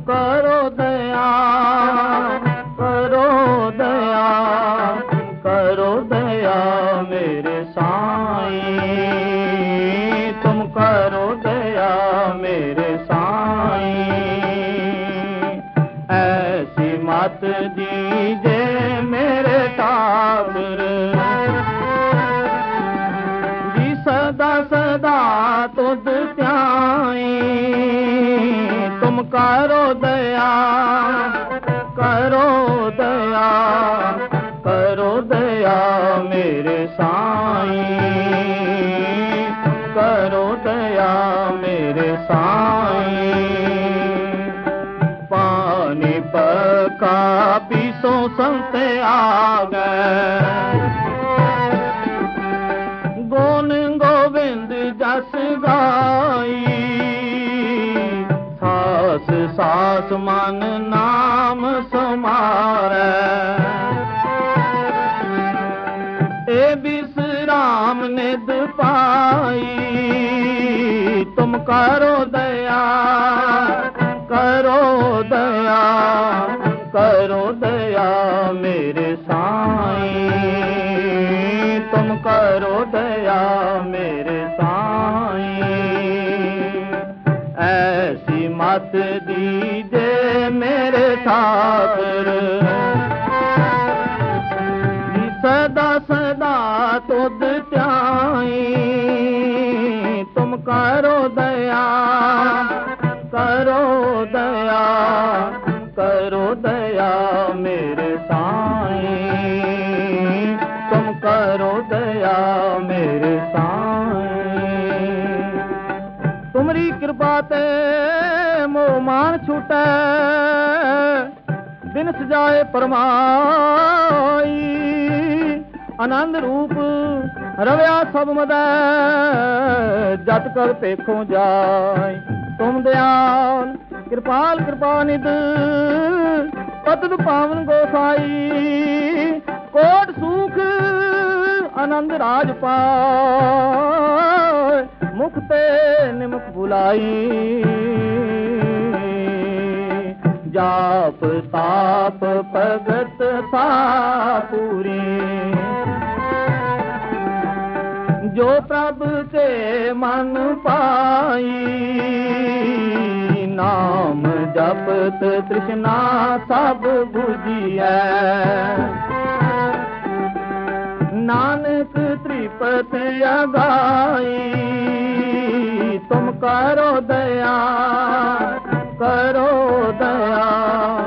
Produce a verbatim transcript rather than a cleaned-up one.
करो दया, करो दया, करो दया मेरे साईं, तुम करो दया मेरे साईं। ऐसी मत दीजे मेरे ठाकुर जी, सदा सदा तुझ ध्याई। तुम करो दया, करो दया, करो दया मेरे साईं, करो दया मेरे साईं। पानी पका पीसो संत आ गए, गुण गोविंद जस गाई। सास सास मन नाम समारै, ए विश्राम निध पाई। तुम करो दया, करो दया, करो दया मेरे साईं, तुम करो दया मेरे साईं। ऐसी मत दीजे मेरे ठाकुर सदा सदा तुझ ध्याई। तुम करो दया, करो दया, करो दया मेरे साईं, तुम करो दया मेरे साईं। तुमरी कृपा ते मोह मान छूटे, दिन सजाए परमाई। आनंद रूप रव्या सब मदै, जत कर पेखों जाय। तुम दयाल कृपाल कृपा निध, पतद पावन गोसाई। कोट सुख आनंद राज पाय, मुख ते निमुख बुलाई। जाप ताप भगत सा पूरी, जो प्रभु के मन पाई। नाम जपत तृष्णा सब बुझिए, नानक त्रिपत अगाई। तुम करो दया, करो दया,